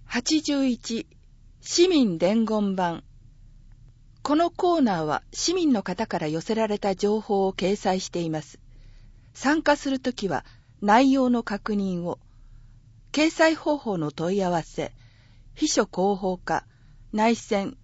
81市民伝言版。このコーナーは市民の方から寄せられた情報を掲載しています。参加するときは内容の確認を。掲載方法の問い合わせ、秘書広報課、内線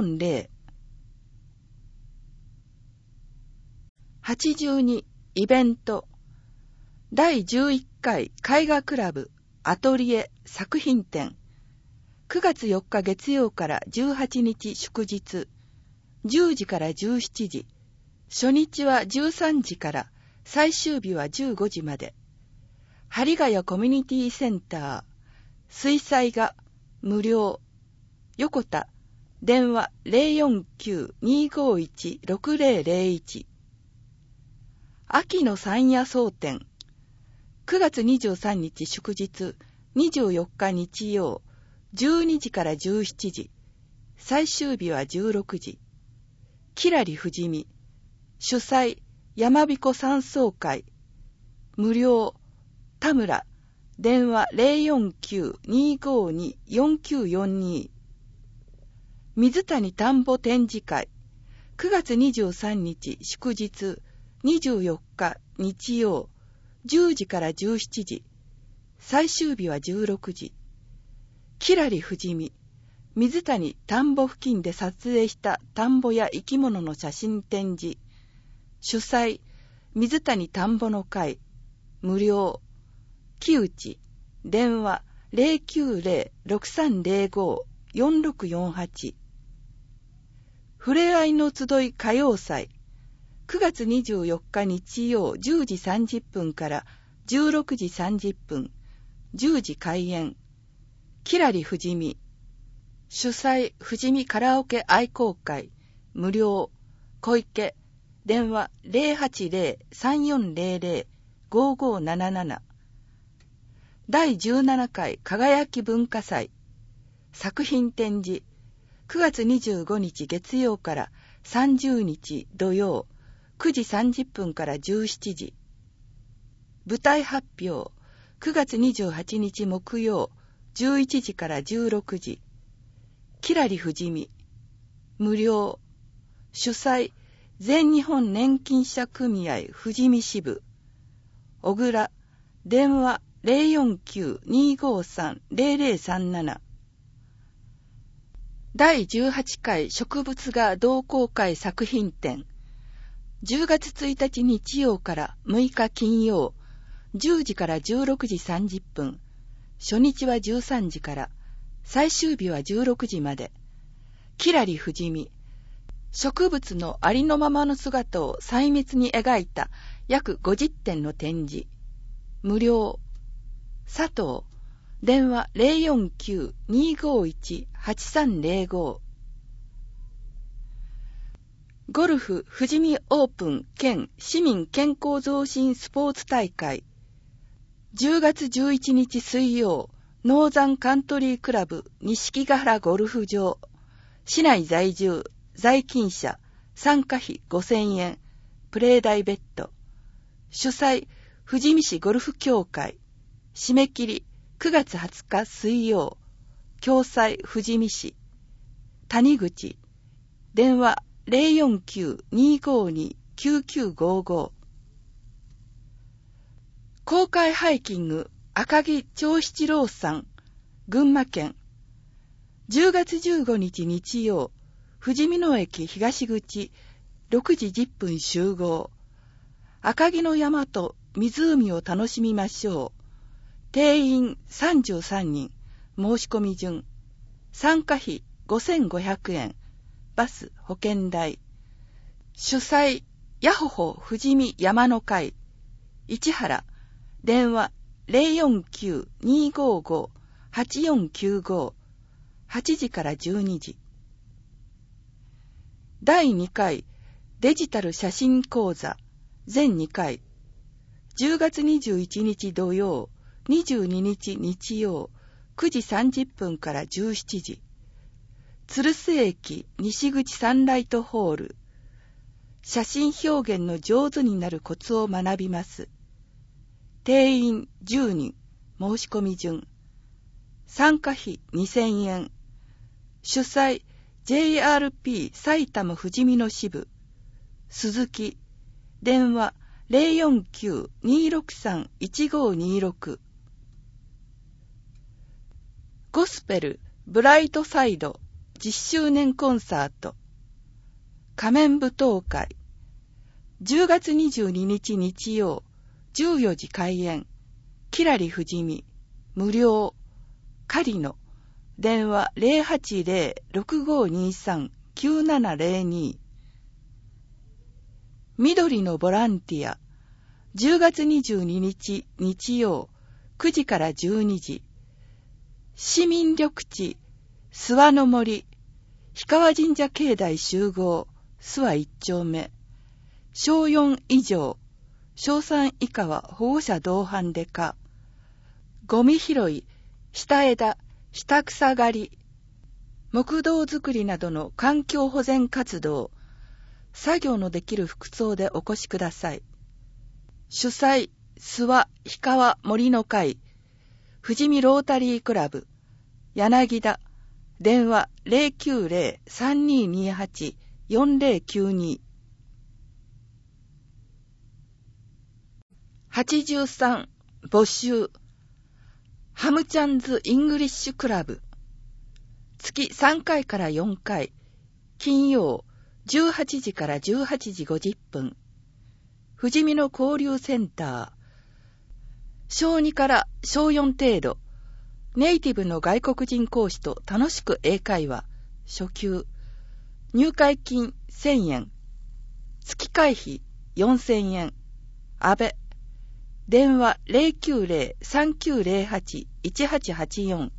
240。82イベント。第11回絵画クラブアトリエ作品展。9月4日月曜から18日祝日、10時から17時、初日は13時から、最終日は15時まで。針ヶ谷コミュニティセンター、水彩画、無料。横田、電話 049-251-6001。秋の山野草展。9月23日祝日、24日日曜、12時から17時、最終日は16時。きらりふじみ、主催、山彦山荘会、無料、田村、電話 049-252-4942。水谷田んぼ展示会、9月23日祝日、24日日曜、10時から17時、最終日は16時。きらりふじみ、水谷田んぼ付近で撮影した田んぼや生き物の写真展示。主催、水谷田んぼの会、無料。木内、電話 090-6305-4648。ふれあいの集い歌謡祭。9月24日日曜10時30分から16時30分、10時開演。きらりふじみ、主催ふじみカラオケ愛好会、無料。小池、電話 080-3400-5577。第17回輝き文化祭、作品展示。9月25日月曜から30日土曜、9時30分から17時。舞台発表。9月28日木曜、11時から16時。きらりふじみ、無料。主催、全日本年金者組合富士見支部。小倉、電話 049-253-0037。第18回植物画同好会作品展。10月1日日曜から6日金曜、10時から16時30分。初日は13時から、最終日は16時まで。きらりふじみ、植物のありのままの姿を細密に描いた約50点の展示。無料。佐藤、電話 049-251-8305。ゴルフ富士見オープン兼市民健康増進スポーツ大会。10月11日水曜、ノーザンカントリークラブ錦ヶ原ゴルフ場。市内在住、在勤者、参加費5000円、プレー代別途。主催、富士見市ゴルフ協会。締め切り、9月20日水曜。共催富士見市。谷口、電話 049-252-9955。公開ハイキング赤城長七郎山、群馬県。10月15日日曜、富士見野駅東口6時10分集合。赤城の山と湖を楽しみましょう。定員33人、申し込み順。参加費5500円、バス保険代。主催、やほほ富士見山の会。市原、電話 049-255-8495。8時から12時。第2回デジタル写真講座全2回。10月21日土曜、22日日曜、9時30分から17時。鶴須駅西口サンライトホール。写真表現の上手になるコツを学びます。定員10人、申し込み順。 参加費2000円。主催 JRP 埼玉富士見の支部。鈴木。電話 049-263-1526。ゴスペルブライトサイド10周年コンサート。仮面舞踏会。10月22日日曜14時開演。きらり富士見。無料。カリノ。電話 080-6523-9702。緑のボランティア。10月22日日曜9時から12時。市民緑地諏訪の森氷川神社境内集合諏訪1丁目。小4以上小3以下は保護者同伴でか。ゴミ拾い下枝下草刈り木道作りなどの環境保全活動。作業のできる服装でお越しください。主催諏訪氷川森の会富士見ロータリークラブ。柳田。電話 090-3228-4092。83募集。ハムチャンズイングリッシュクラブ。月3回から4回。金曜18時から18時50分。富士見の交流センター。小2から小4程度。ネイティブの外国人講師と楽しく英会話。初級。入会金1000円。月会費4000円。安倍。電話 090-3908-1884。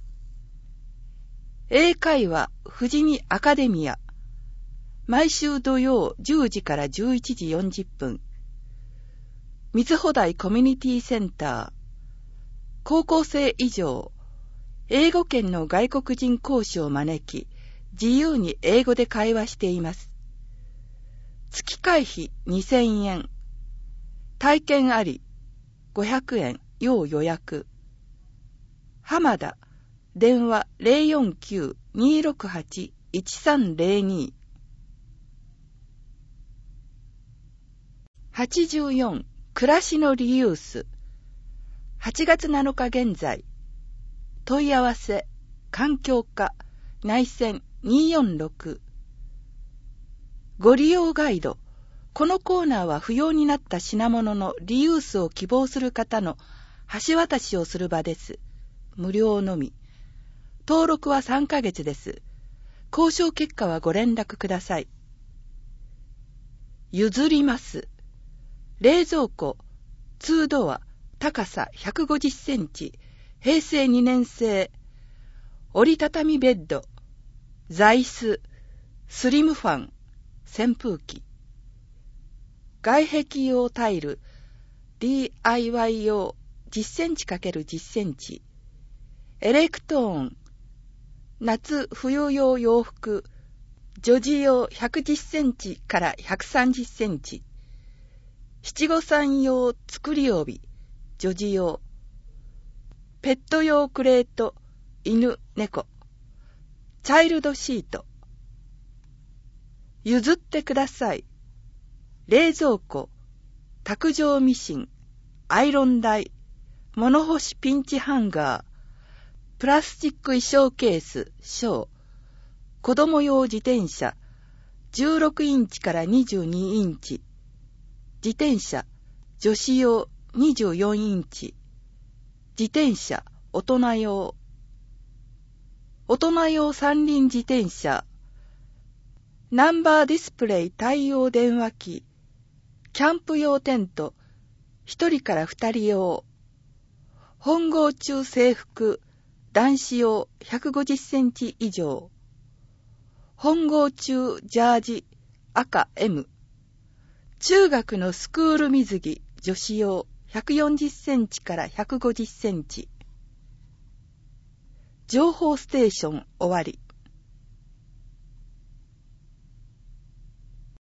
英会話富士見アカデミア。毎週土曜10時から11時40分。水穂台コミュニティセンター。高校生以上、英語圏の外国人講師を招き、自由に英語で会話しています。月会費2000円。体験あり、500円、要予約。浜田、電話 049-268-1302。84暮らしのリユース。8月7日現在。問い合わせ環境課内線246。ご利用ガイド。このコーナーは不要になった品物のリユースを希望する方の橋渡しをする場です。無料のみ。登録は3ヶ月です。交渉結果はご連絡ください。譲ります。冷蔵庫、2ドア、高さ150センチ、平成2年製、折りたたみベッド、座椅子、スリムファン、扇風機。外壁用タイル、DIY 用10センチ×10センチ。エレクトーン、夏冬用洋服、女児用110センチから130センチ。七五三用作り帯、女児用。ペット用クレート、犬、猫。チャイルドシート。譲ってください。冷蔵庫、卓上ミシン、アイロン台、物干しピンチハンガー、プラスチック衣装ケース、小。子供用自転車、16インチから22インチ。自転車、女子用24インチ。自転車、大人用。大人用三輪自転車。ナンバーディスプレイ対応電話機。キャンプ用テント。1人から2人用。本郷中制服。男子用150センチ以上。本郷中ジャージ。赤 M。中学のスクール水着女子用140センチから150センチ。情報ステーション終わり。